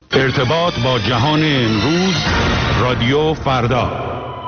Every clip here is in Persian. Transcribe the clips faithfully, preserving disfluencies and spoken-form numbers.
ارتباط با جهان امروز، رادیو فردا.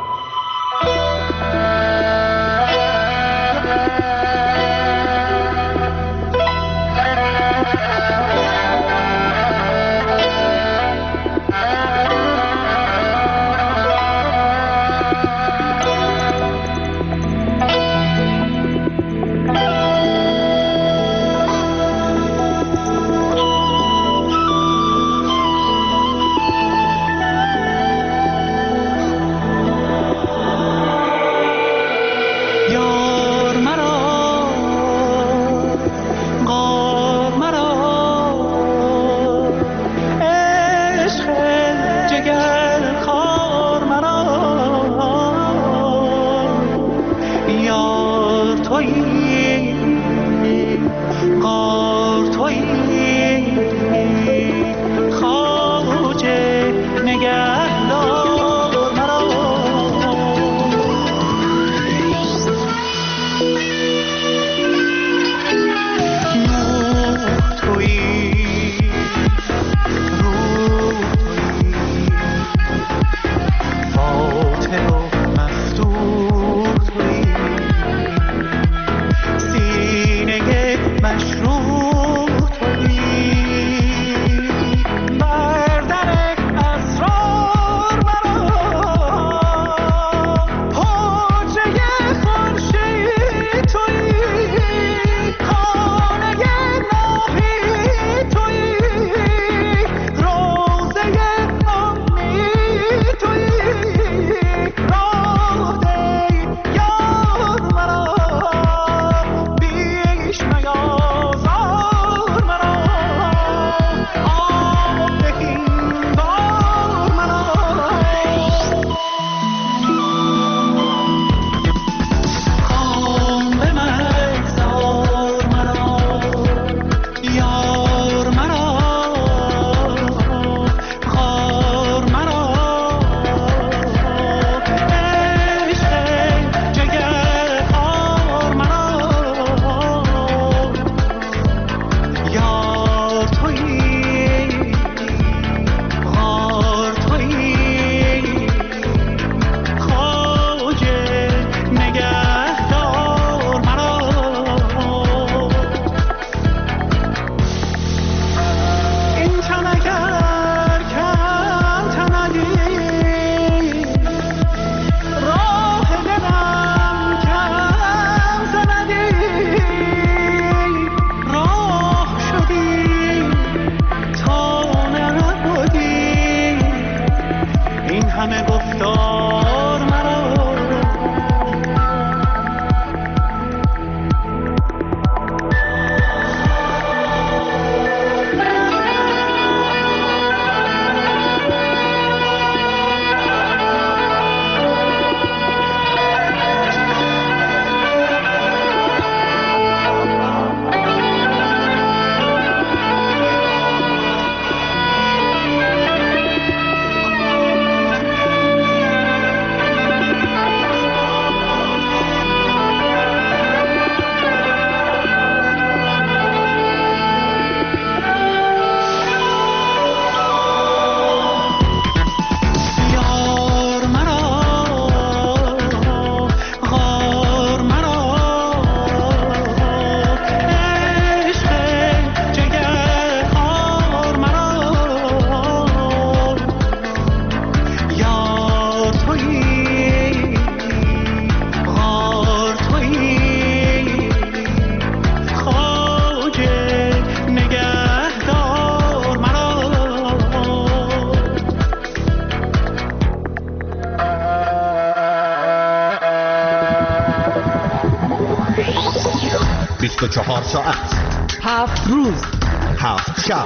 بیست و چهار ساعت، هفت روز، هفت شب،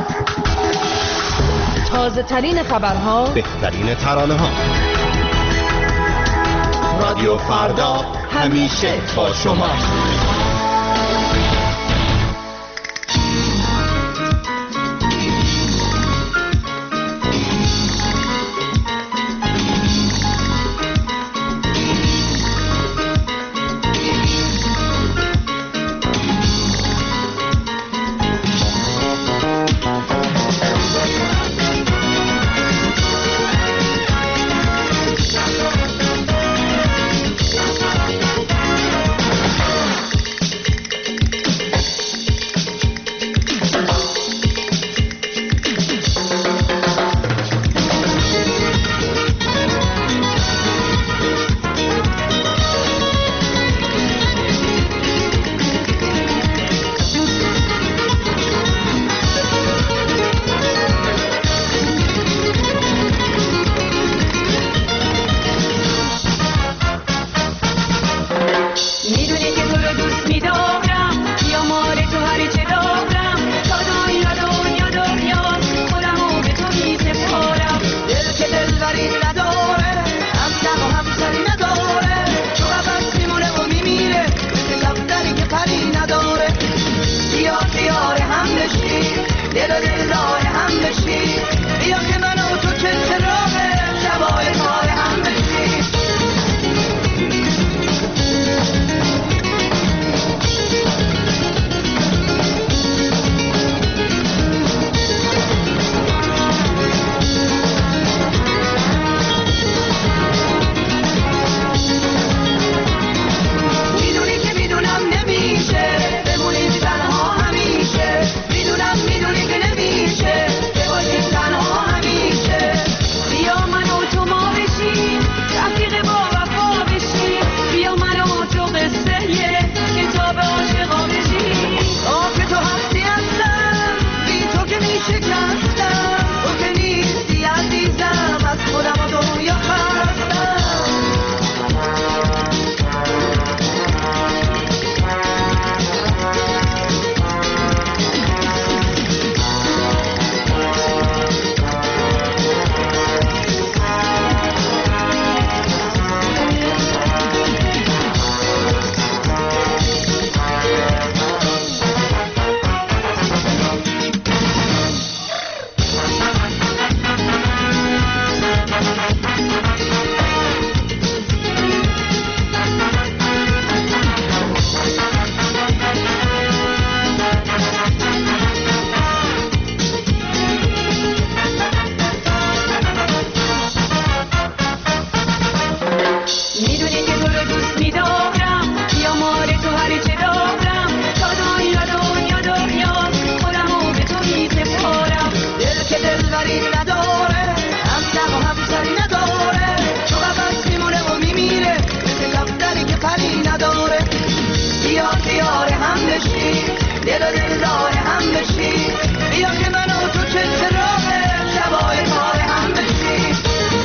تازه ترین خبرها، بهترین ترانه ها. رادیو فردا همیشه با شما. باشی، دل و دل راه هم بشی، بیا که من و تو چه چراغ شبای کار هم بشی.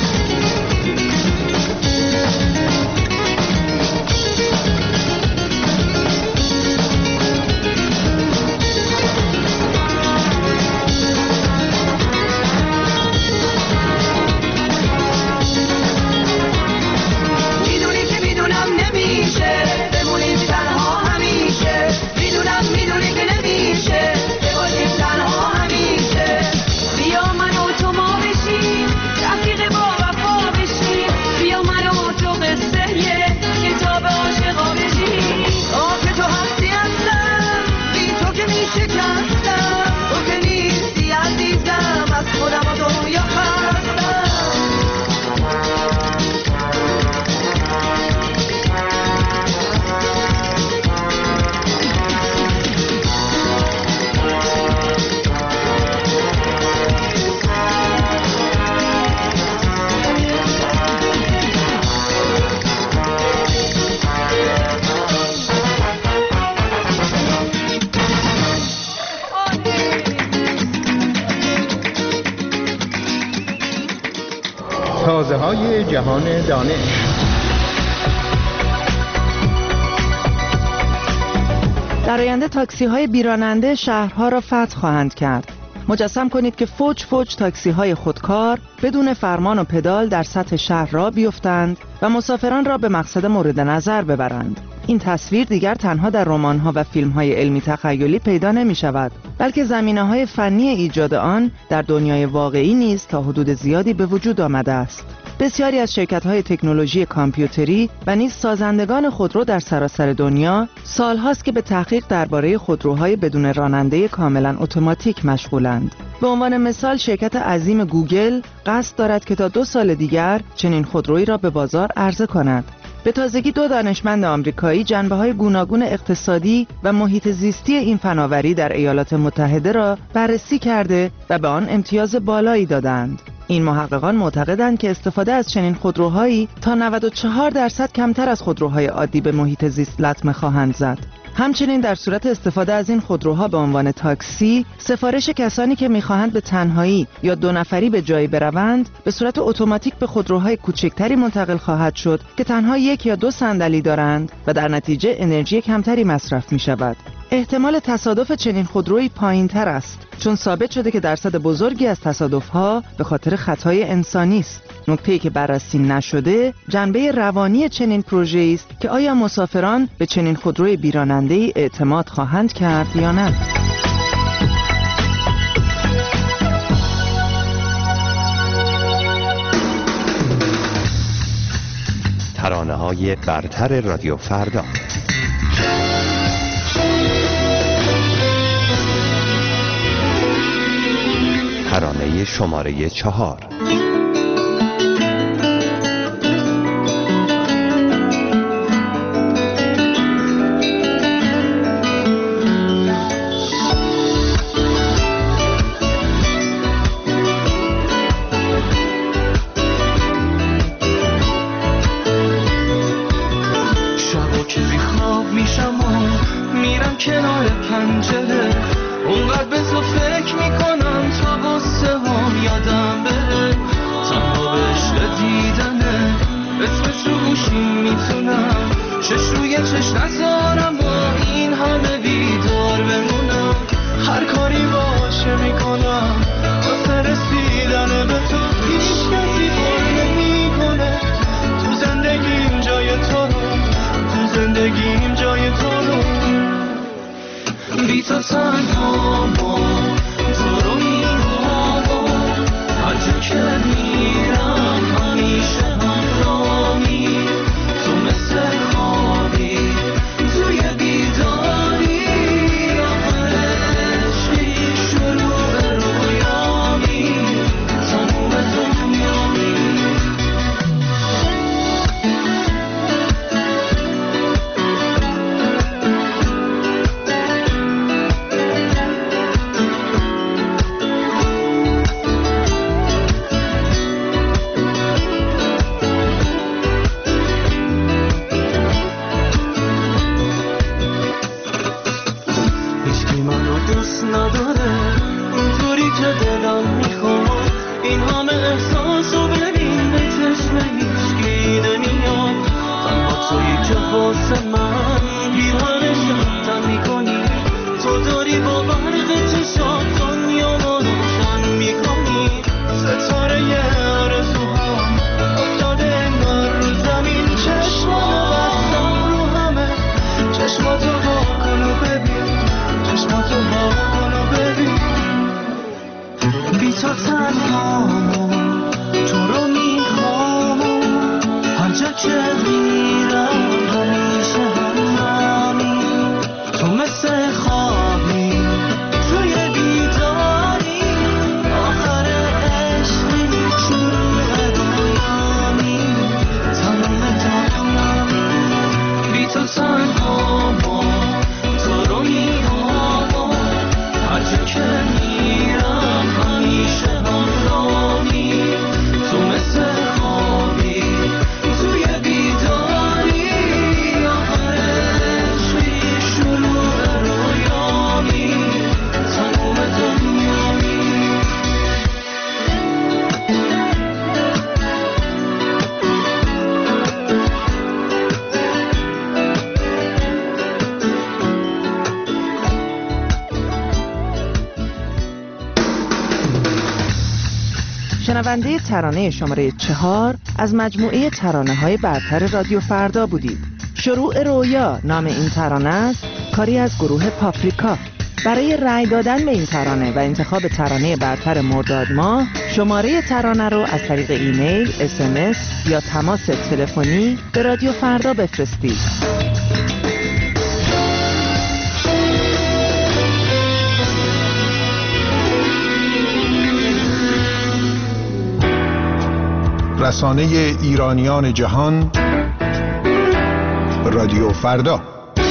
تازه های جهان دانش. در آینده تاکسی های بیراننده شهرها را فتح خواهند کرد. مجسم کنید که فوج فوج تاکسی های خودکار بدون فرمان و پدال در سطح شهر را بیفتند و مسافران را به مقصد مورد نظر ببرند. این تصویر دیگر تنها در رمان‌ها و فیلم‌های علمی تخیلی پیدا نمی‌شود، بلکه زمینه‌های فنی ایجاد آن در دنیای واقعی نیز تا حدود زیادی به وجود آمده است. بسیاری از شرکت‌های تکنولوژی کامپیوتری و نیز سازندگان خودرو در سراسر دنیا سال‌هاست که به تحقیق درباره خودروهای بدون راننده کاملاً اتوماتیک مشغولند. به عنوان مثال شرکت عظیم گوگل قصد دارد که تا دو سال دیگر چنین خودرویی را به بازار عرضه کند. به تازگی دو دانشمند آمریکایی جنبه‌های گوناگون اقتصادی و محیط زیستی این فناوری در ایالات متحده را بررسی کرده و به آن امتیاز بالایی دادند. این محققان معتقدند که استفاده از چنین خودروهایی تا نود و چهار درصد کمتر از خودروهای عادی به محیط زیست لطمه خواهند زد. همچنین در صورت استفاده از این خودروها به عنوان تاکسی، سفارش کسانی که می‌خواهند به تنهایی یا دو نفری به جایی بروند، به صورت اتوماتیک به خودروهای کوچکتری منتقل خواهد شد که تنها یک یا دو صندلی دارند و در نتیجه انرژی کمتری مصرف می‌شود. احتمال تصادف چنین خودرویی پایین‌تر است، چون ثابت شده که درصد بزرگی از تصادف‌ها به خاطر خطای انسانی است. نکته‌ای که بررسی نشده، جنبه روانی چنین پروژه‌ای است که آیا مسافران به چنین خودروی بیراننده‌ای اعتماد خواهند کرد یا نه. ترانه‌های برتر رادیو فردا. ترانه شماره چهار. شبا که بیخواب میشم و میرم کنار پنجره، اونقدر به تو فکر میکنم تا غصه هم یادم بره، تنها به عشق دیدنه اسمت رو گوشیم میتونم چش روی چش نذارم با این همه بیدار بمونم، هر کاری باشه میکنم واسه رسیدن به تو، هیچ کسی بار نمیکنه تو زندگیم جای تو رو، تو زندگیم جای تو رو، بی تو تنها ما تو رو میروم و هر جا که میرم همیشه همراهی، تو مثل خوابی توی بیداری، آخر عشقی شروع به رویامی، تموم دنیامی. این همه احساسو ببین به چشم هیچکی نمیاد، تنها تویی که واسه من پیرهنشم تن میکنی، تو داری با برق چشات دنیا رو روشن میکنی، ستاره آرزوهام افتاده انگار رو زمین، چشماتو بستم رو همه، چشماتو وا کن و ببین، چشماتو وا کن و ببین، بی تو تنهام تو رو میخوام، هر جا که میرم همیشه همراهی، تو مثل خوابی توی بیداری، آخر عشقی شروع رویامی، تمام دنیامی، بی تو تنهام تو رو میخوام، هر جا که میرم همیشه همراهی، تو مثل خوابی توی بیداری، آخر عشقی شروع رویامی، تمام دنیامی. شنونده ترانه شماره چهار از مجموعه ترانه های برتر رادیو فردا بودید. شروع رویا نام این ترانه است، کاری از گروه پاپریکا. برای رأی دادن به این ترانه و انتخاب ترانه برتر مرداد ماه، شماره ترانه رو از طریق ایمیل، اس ام اس یا تماس تلفنی به رادیو فردا بفرستید. رسانه ایرانیان جهان، رادیو فردا.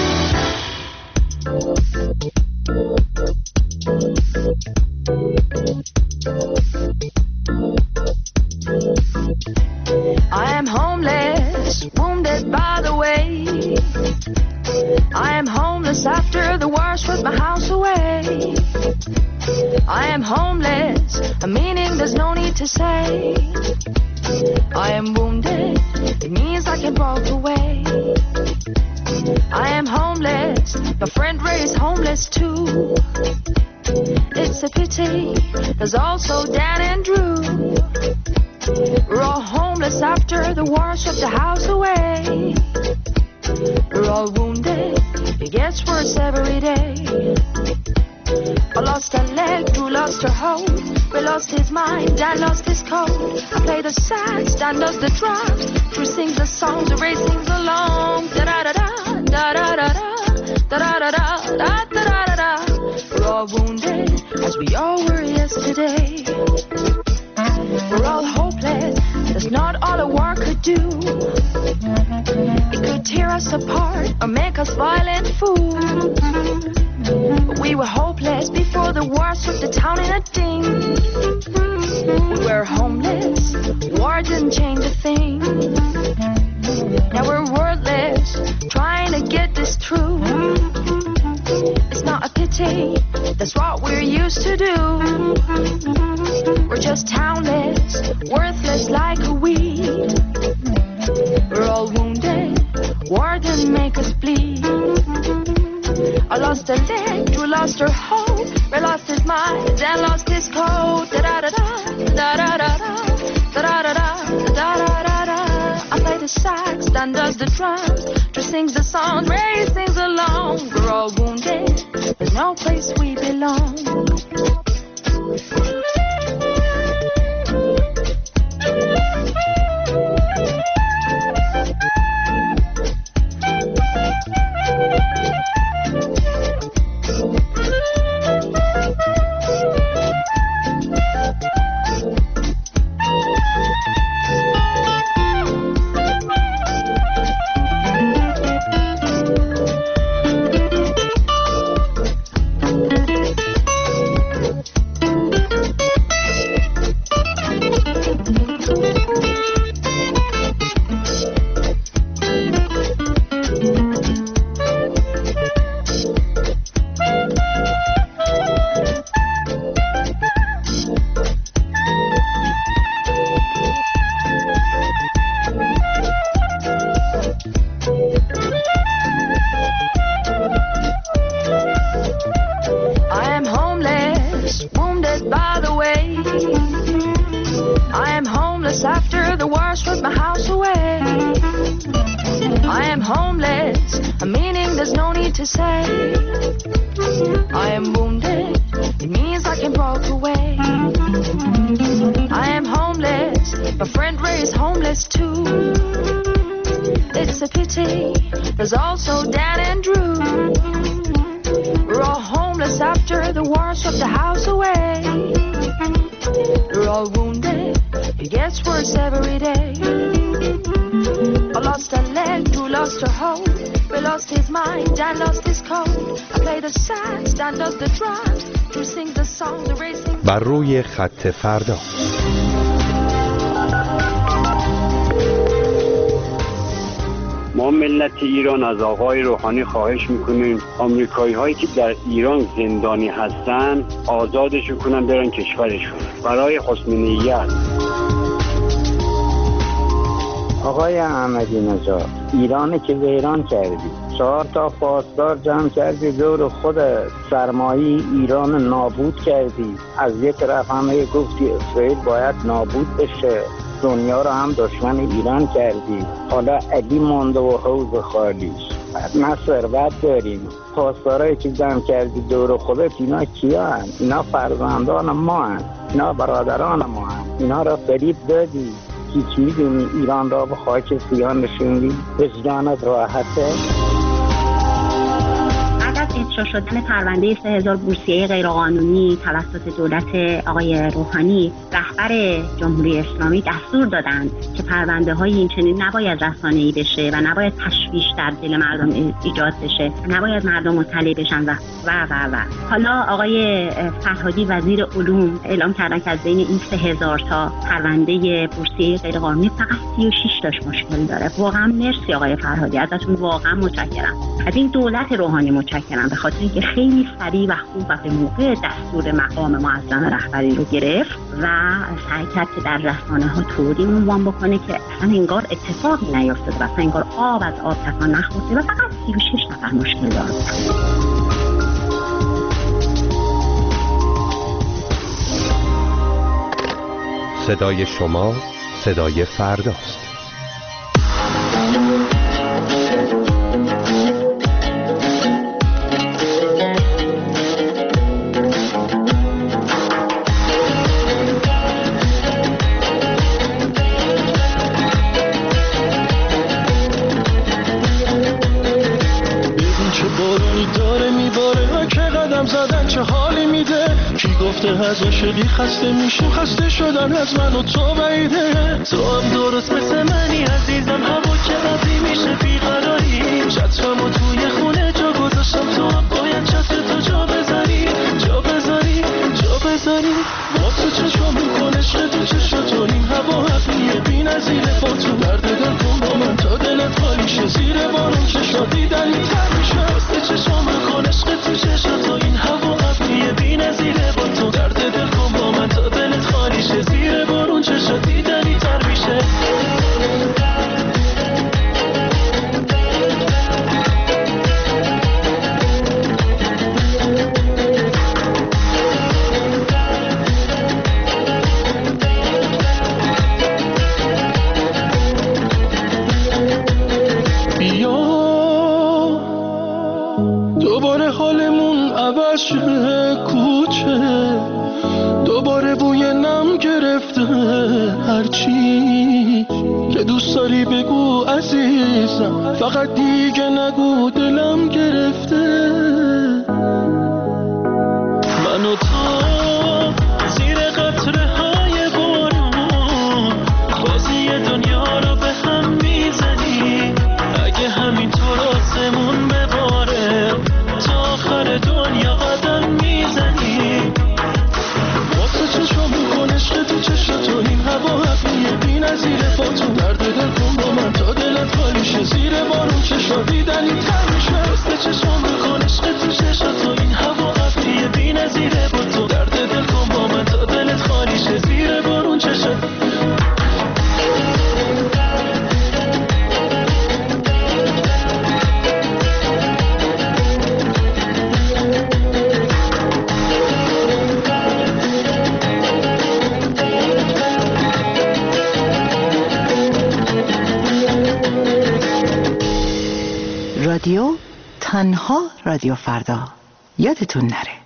I am homeless, wounded by the way. I am homeless after the war stripped my house away. I am homeless, a meaning there's no need to say. I am wounded, it means I can walk away. I am homeless, my friend Ray is homeless too. It's a pity, there's also Dan and Drew. We're all homeless after the war stripped the house away. We're all wounded, it gets worse every day. I lost a leg, Drew lost her hoe. Ray lost his mind, Dan lost his code. I play the sax, Dan does the drums. Drew sings the songs, Ray sings along. Da-da-da-da, da-da-da-da, da-da-da-da, da-da-da-da. We're all wounded, as we all were yesterday. We're all hopeless, that's not all a war could do. It could tear us apart or make us violent fools. But we were hopeless before the war struck the town in a ding. We were homeless, war didn't change a thing. Now we're wordless, trying to get this true. It's not a pity, that's what we're used to do. We're just townless, worthless like a weed. We're all wounded, war didn't make us bleed. I lost a leg, Drew lost her hoe. Ray lost his mind, Dan lost his code. Da-da-da-da, da-da-da-da, da-da-da-da, da-da-da-da. I play the sax, Dan does the drums. Drew sings the songs, Ray sings along. We're all wounded, there's no place we belong. homeless after the war stripped my house away. I am homeless, meaning there's no need to say. I am wounded, it means I can walk away. I am homeless, my friend Ray is homeless too. It's a pity, there's also Dan and Drew. We're all homeless after the war stripped the house away. We're all wounded, it gets worse every day. I lost a leg, Drew lost her hope. Ray lost his mind, Dan lost his coat. I play the sax, Dan does the drums. Drew sings the song, the Ray sings. بر روی خط فردا. ما ملت ایران از آقای روحانی خواهش میکنیم آمریکایی هایی که در ایران زندانی هستن آزادشون کنن برن کشورشون برای حسن نیت. آقای احمدی نژاد، ایران که ویران کردی، چهار تا پاسدار جمع کردی دور خود، سرمایه ایران نابود کردی. از یک طرف همه گفتی اسرائیل باید نابود بشه، دنیا رو هم دشمن ایران کردی. حالا علی مونده و حوض خالیش. ما ثروت داریم، پاسدارایی که جمع کردی دور خودت اینا کیا هن؟ اینا فرزندان ما هن، اینا برادران ما هن. اینا را فریب دادی. هیچ میدونی ایران را به خاک سیان نشوندی؟ وجدانت راحته؟ بعد از افشا شدن پرونده سه هزار بورسیه غیرقانونی توسط دولت آقای روحانی، رهبر جمهوری اسلامی دستور دادند که پرونده های این چنین نباید رسانه‌ای بشه و نباید تشویش در دل مردم ایجاد بشه، نباید مردم مطلع بشن و و و و حالا آقای فرهادی وزیر علوم اعلام کردن که از بین این سه هزار تا پرونده بورسیه غیرقانونی فقط سی و شش تاش مشکل داره. واقعا مرسی آقای فرهادی، ازتون واقعا متشکرم. از این دولت روحانی متشکرم به خاطر اینکه خیلی سریع و خوب و به موقع دستور مقام معظم رهبری رو گرفت و سعی کرد که در رسانه‌ها طوری عنوان بکنه که اصلا انگار اتفاقی نیفتاده و اصلا انگار آب از آب تکان نخورده و فقط سی و شش نفر مشکل دارن. صدای شما صدای فرداست. از عاشقی خسته میشم، خسته شدن از من و تو بعیده. تو هم درست مثل منی عزیزم، هوا که قضی میشه بیقراری. چترمو توی خونه جا گذاشتم، تو هم باید چتر تو جا بذاری، جا بذاری، جا بذاری. واسه چشم میکنه شد تو چشم این هوا حقیه بی نظیره. با تو درد دل کن با من تا دلت خالی شه، زیر بارون چشم دیدنی تر میشه. واسه چشم میکنه شد تو چشم این هوا حقیه بی نظیره. با تو درد دل کن با من تا دلت خالی شه، زیر بارون چشم دیدنی تر میشه. کوچه دوباره بوی نم گرفته، هرچی که دوست داری بگو عزیزم، فقط دیگه نگو دلم گرفته. من و تو زیر قطره های بارون بازی دنیا رو به هم میزنی. اگه همینطور آسمون بباره تا آخر دنیا قدم میزنی. واسه چشم میکن عشق تو چشم تو این هوا حقیه بی نظیره. با تو درد دل کن با من تا دلت خالی شه، زیر بارون چشم دیدنی تر میشه. واسه چشم میکن عشق رادیو، تنها رادیو فردا. یادتون نره.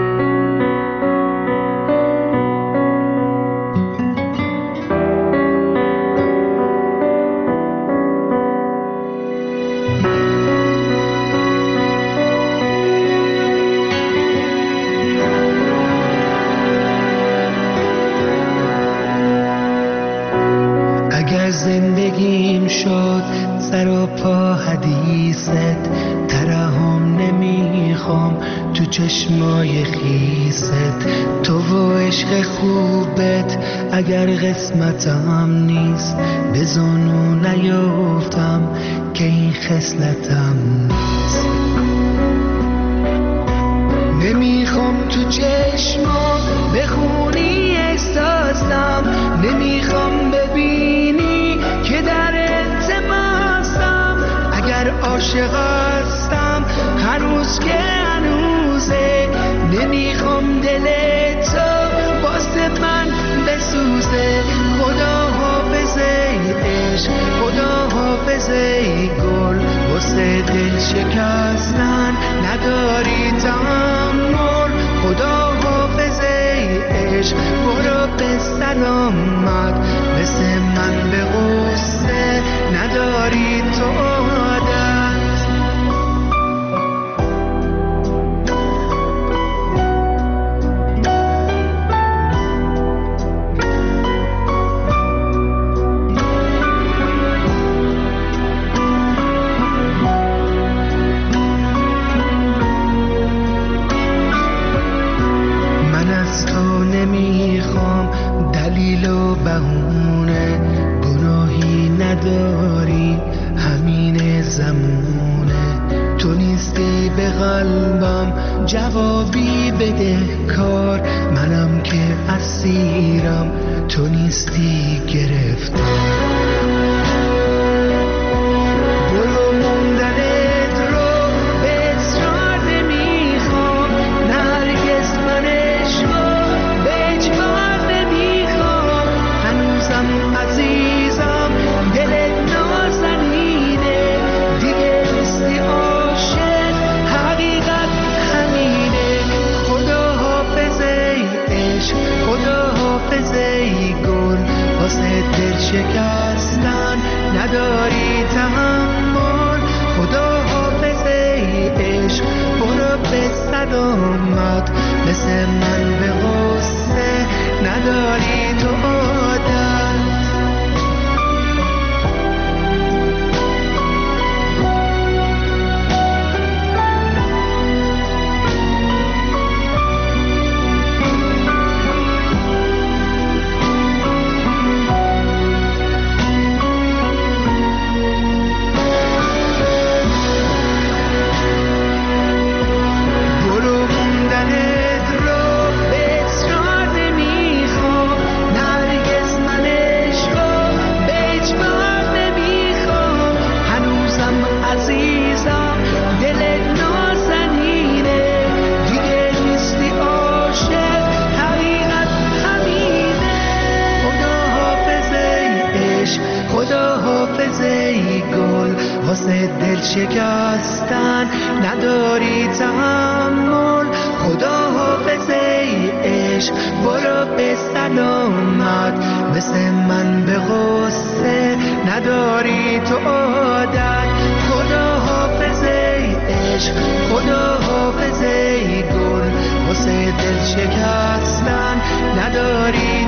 زندگیم شد سر و پا حدیثت، ترحم نمیخوام تو چشمای خیست، تو و عشق خوبت اگر قسمتم نیست، به زانو نیفتم که این خصلتم نیست. نمیخوام تو چشمام بخونی احساسم، نمیخوام ببینی که در التماسم، اگر عاشق هستم هنوز که هنوزه، نمیخوام دل تو واسه من بسوزه. خدا حافظه عشق، خدا حافظه گل، واسه دل شکستن نداری تحمل. خدا حافظه عشق، برو به سلامت، مثل من به غصه نداری تو عادت. بهونه گناهی نداری، همین زمونه. تو نیستی به قلبم جوابی بده کار، منم که اسیرم تو نیستی گرفتار. برو موندنت رو به اصرار نمیخوام، نرگس من عشقو به اجبار نمیخوام. هنوزم عزیزم دلت نازنینه، دیگه نیستی عاشق، حقیقت همینه. خدا حافظه عشق، خدا حافظه گل، واسه دل شکستن نداری تحمل. خدا حافظه عشق، برو به سلامت، مثل من به غصه نداری تو عادت. واسه دل شکستن نداری تحمل. خدا حافظه عشق، برو به سلامت، مثل من به غصه نداری تو عادت. خدا حافظه عشق، خدا حافظه گل، واسه دل شکستن نداری